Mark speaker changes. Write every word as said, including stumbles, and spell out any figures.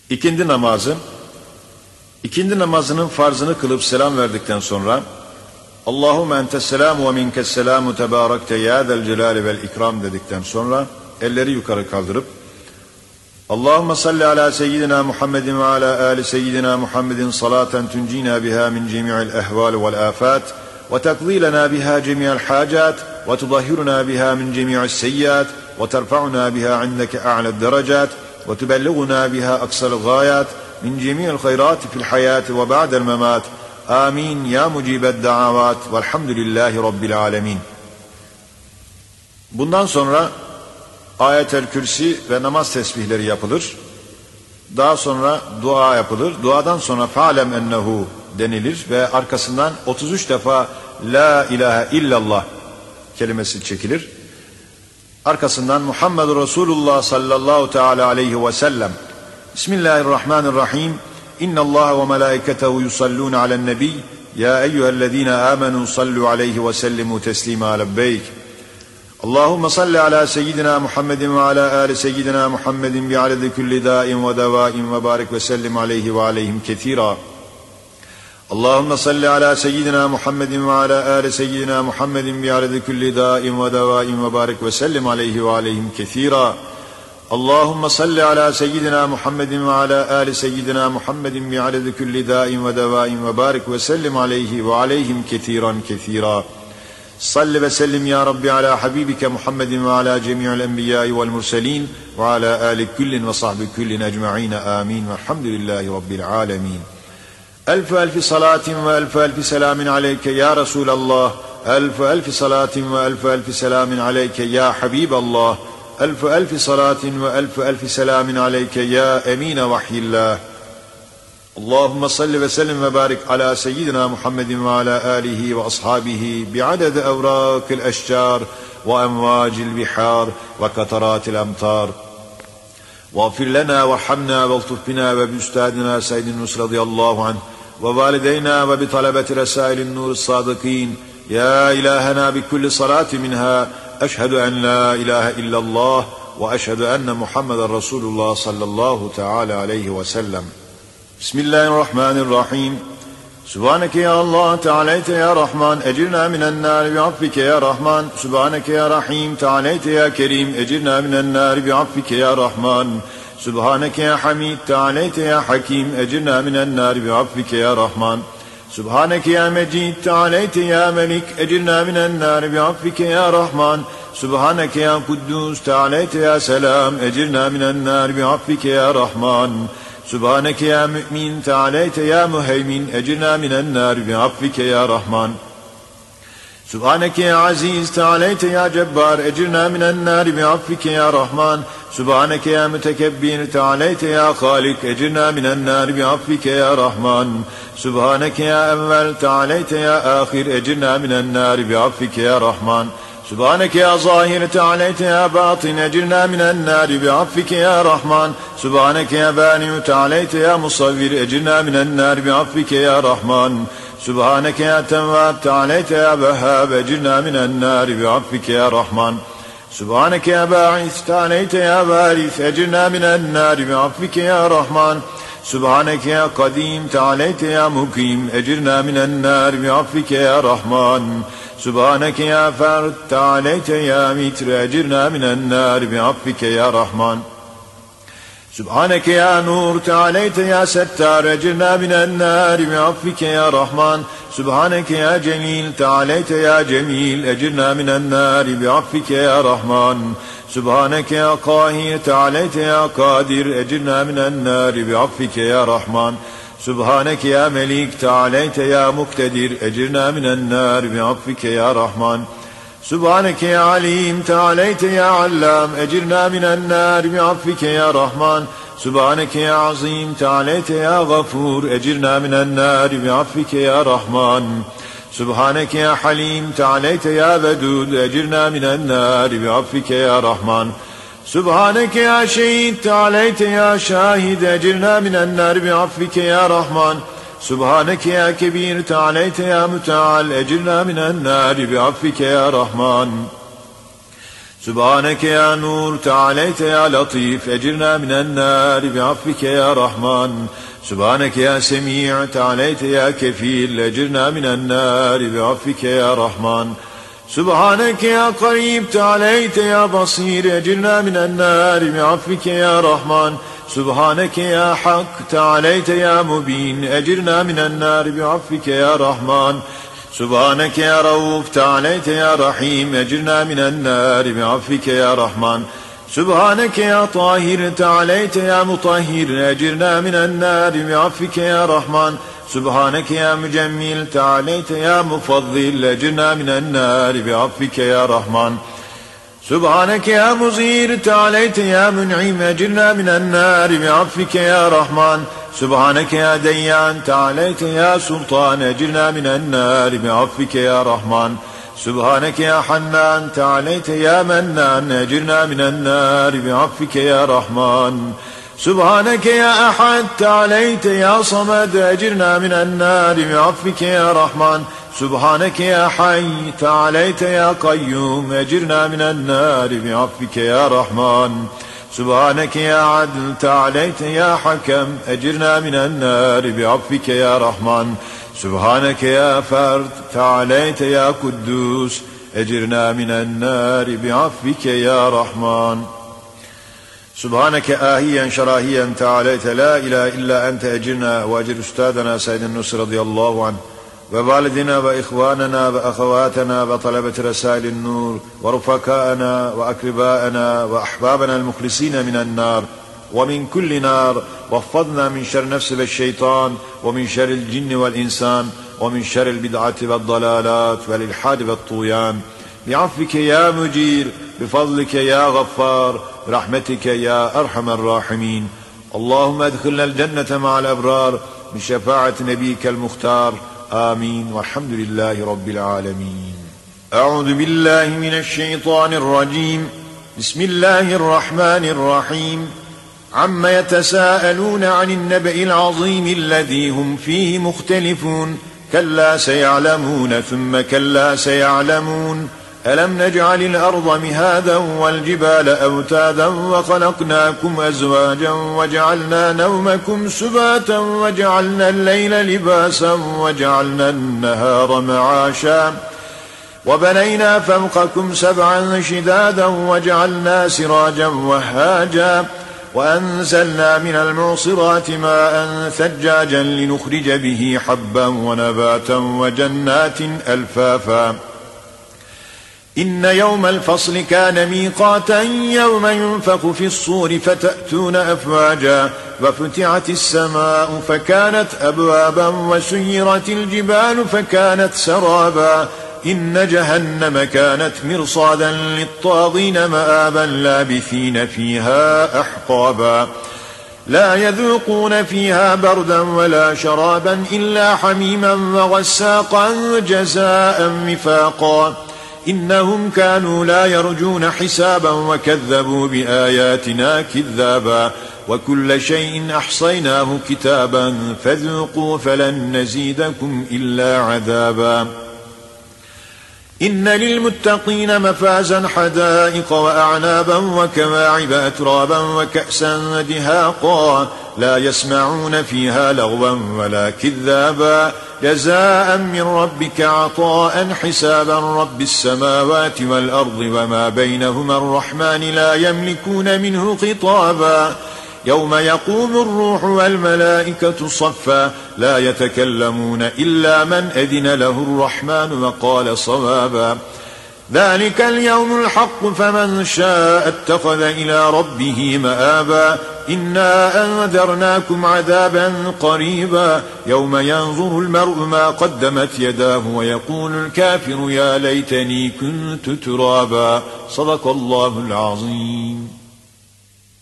Speaker 1: İkindi namazı, ikindi namazının farzını kılıp selam verdikten sonra Allahümme entesselamu ve minkesselamu tebarekte ya del celali vel ikram dedikten sonra elleri yukarı kaldırıp Allahümme salli ala seyyidina Muhammedin ve ala ali seyyidina Muhammedin salaten tuncina biha min cemi'il ehval vel afat ve takzi lana biha cemi'il hacat ve tudahhiruna biha min cemi'is seyyiat ve terfa'una biha indeke a'led derecat ve tubelliguna biha aksal gayat min cemi'il hayrat fil hayat ve ba'del memat. Amin ya mucibed da'avat velhamdülillahi rabbil alemin. Bundan sonra Ayet-el Kürsi ve namaz tesbihleri yapılır. Daha sonra dua yapılır. Duadan sonra fa'lem ennehu denilir ve arkasından otuz üç defa la ilahe illallah kelimesi çekilir. Arkasından Muhammed Resulullah sallallahu teala aleyhi ve sellem Bismillahirrahmanirrahim. İnnallâhe ve melâiketehu yusallûne alen nebiy ya eyyühellezîne âmenû sallu aleyhi ve sellimû teslîmâ lebbeyk. Allahümme salli ala seyyidina Muhammedin ve ala ali seyyidina Muhammedin bi'adedi kulli dâin ve devâin ve barik ve sellim aleyhi ve aleyhim kethîrâ. Allahümme salli ala seyyidina Muhammedin ve ala ali seyyidina Muhammedin bi'adedi kulli dâin ve devâin ve barik ve sellim aleyhi ve aleyhim kethîrâ. Allahümme salli ala seyyidina Muhammedin ve ala ali seyyidina Muhammedin bi'adedi kulli dâin ve devâin ve barik ve sellim aleyhi ve aleyhim kethiran kethîrâ. Salli ve sellim ya Rabbi ala habibike Muhammedin ve ala cemi'il enbiyâi vel murselin ve ala ali kullin ve sahbi kullin ecma'in amin velhamdülillahi rabbil alemin. Elf elfi salatin ve elf elfi selamin aleyke ya Resulallah. Elf elfi salatin ve elf elfi selamin aleyke ya Habiballah. Elf elfi salatin ve elf elfi selamin aleyke ya emine vahyillah. Allahümme salli ve sellim ve barik ala seyyidina Muhammedin ve ala alihi ve ashabihi bi'adede evrakil eşcar ve emvacil bihar ve kataratil emtar. Vağfir lena ve hamna ve ltuf bina ve büstadina Seyyidin Nus radıyallahu anh ve valideyna ve bi talebeti resailin nur sadıkîn. Ya ilahena bi kulli salati minha eşhedü en la ilahe illallah ve eşhedü enne Muhammeden Resulullah sallallahu teala aleyhi ve sellem. Bismillahirrahmanirrahim. Subhaneke ya Allah, Tealeyte ya Rahman, ecirna minen nâri bi'affike ya Rahman. Subhaneke ya Rahim, Tealeyte ya Kerim, ecirna minen nâri bi'affike ya Rahman. Subhaneke ya Hamid, Tealeyte ya Hakim, ecirna minen nâri bi'affike ya Rahman. Subhaneke ya Mecid, Tealeyte ya Melik, ecirna minen nâri bi'affike ya Rahman. Subhaneke ya Kuddus, Tealeyte ya Selam, ecirna minen nâri bi'affike ya Rahman. Subhaneke ya mü'min, tealeyte ya muheymin, ecirna minen nâri bi'affike ya Rahman. Subhaneke ya aziz, tealeyte ya cebbar, ecirna minen nâri bi'affike ya Rahman. Subhaneke ya mütekebbir, tealeyte ya halik, ecirna minen nâri bi'affike ya Rahman. Subhaneke ya evvel, tealeyte ya ahir, ecirna minen nâri bi'affike ya Rahman. Subhaneke ya zahir, tealeyte ya batin, ecirna minen nâri bi'affike ya Rahman. Subhaneke ya bâni, tealeyte ya musavvir, ecirna minen nâri bi'affike ya Rahman. Subhaneke ya tevvâb, tealeyte ya vehhâb, ecirna minen nâri bi'affike ya Rahman. Subhaneke ya bâ'is, tealeyte ya vâris, ecirna minen nâri bi'affike ya Rahman. Subhaneke ya kadim, tealeyte ya mukim, ecirna minen nâri bi'affike ya Rahman. Subhaneke ya ferd, tealeyte ya mitre, ecirna minen nâri bi'affike ya Rahman. Subhaneke ya nur, tealeyte ya settar, ecirna minen nâri bi'affike ya Rahman. Subhaneke ya celil, tealeyte ya cemil, ecirna minen nâri bi'affike ya Rahman. Subhaneke ya kahir, tealeyte ya kadir, ecirna minen nâri bi'affike ya Rahman. Subhaneke ya melik, tealeyte ya muktedir, ecirna minen nâri bi'affike ya Rahman. Subhaneke ya alim, tealeyte ya allam, ecirna minen nâri bi'affike ya Rahman. Subhaneke ya azim, tealeyte ya gafur, ecirna minen nâri bi'affike ya Rahman. Subhaneke ya halim, tealeyte ya vedud, ecirna minen nâri bi'affike ya Rahman. Subhaneke ya şehid, tealeyte ya şahid, ecirna minen nâri bi'affike ya Rahman. Subhaneke ya kebir, tealeyte ya müteal, ecirna minen nâri bi'affike ya Rahman. سبحانك يا نور تعاليت يا لطيف أجرنا من النار بعفوك يا رحمن سبحانك يا سميع تعاليت يا كفيل أجرنا من النار بعفوك يا رحمن سبحانك يا قريب تعاليت يا بصير أجرنا من النار بعفوك يا رحمن سبحانك يا حق تعاليت يا مبين أجرنا من النار بعفوك يا رحمن سبحانك يا رؤوف تعاليت يا رحيم أجرنا من النار بعفوك يا رحمن سبحانك يا طاهر تعاليت يا مطهر أجرنا من النار بعفوك يا رحمن سبحانك يا مجمل تعاليت يا مفضل أجرنا من النار بعفوك يا رحمن سبحانك يا مزير تعاليت يا منعم أجرنا من النار بعفوك يا رحمن سبحانك يا ديان تعاليت يا سلطان أجرنا من النار بعفوك يا رحمن سبحانك يا حنان تعاليت يا منان أجرنا من النار بعفوك يا رحمن سبحانك يا أحد تعاليت يا صمد أجرنا من النار بعفوك يا رحمن سبحانك يا حي تعاليت يا قيوم أجرنا من النار بعفوك يا رحمن سبحانك يا عدل تعاليت يا حكم أجرنا من النار بعفوك يا رحمن سبحانك يا فرد تعاليت يا قدوس أجرنا من النار بعفوك يا رحمن سبحانك آهيا شراهيا تعاليت لا إله إلا أنت أجرنا وأجر أستاذنا سيد النصر رضي الله عنه ووالدنا وإخواننا وأخواتنا وطلبة رسائل النور ورفقاءنا وأقرباءنا وأحبابنا المخلصين من النار ومن كل نار واحفظنا من شر نفس والشيطان ومن شر الجن والإنسان ومن شر البدعة والضلالات والإلحاد والطغيان بعفوك يا مجير بفضلك يا غفار برحمتك يا أرحم الراحمين اللهم ادخلنا الجنة مع الأبرار بشفاعة نبيك المختار آمين والحمد لله رب العالمين. أعوذ بالله من الشيطان الرجيم. بسم الله الرحمن الرحيم. عم يتساءلون عن النبأ العظيم الذي هم فيه مختلفون كلا سيعلمون ثم كلا سيعلمون ألم نجعل الأرض مهادا والجبال أوتادا وخلقناكم أزواجا وجعلنا نومكم سباتا وجعلنا الليل لباسا وجعلنا النهار معاشا وبنينا فوقكم سبعا شدادا وجعلنا سراجا وهاجا وأنزلنا من المعصرات ماء ثجاجا لنخرج به حبا ونباتا وجنات ألفافا إن يوم الفصل كان ميقاتا يوم ينفخ في الصور فتأتون أفواجا وفتحت السماء فكانت أبوابا وسيرت الجبال فكانت سرابا إن جهنم كانت مرصادا للطاغين مآبا لابثين فيها أحقابا لا يذوقون فيها بردا ولا شرابا إلا حميما وغساقا جزاء وفاقا إنهم كانوا لا يرجون حسابا وكذبوا بآياتنا كذابا وكل شيء أحصيناه كتابا فذوقوا فلن نزيدكم إلا عذابا إن للمتقين مفازا حدائق وأعنابا وكواعب أترابا وكأسا دهاقا لا يسمعون فيها لغوا ولا كذابا جزاء من ربك عطاء حسابا رب السماوات والأرض وما بينهما الرحمن لا يملكون منه خطابا يوم يقوم الروح والملائكة صفا لا يتكلمون إلا من أذن له الرحمن وقال صوابا ذلك اليوم الحق فمن شاء اتخذ إلى ربه مآبا إنا أنذرناكم عذابا قريبا يوم ينظر المرء ما قدمت يداه ويقول الكافر يا ليتني كنت ترابا صدق الله العظيم.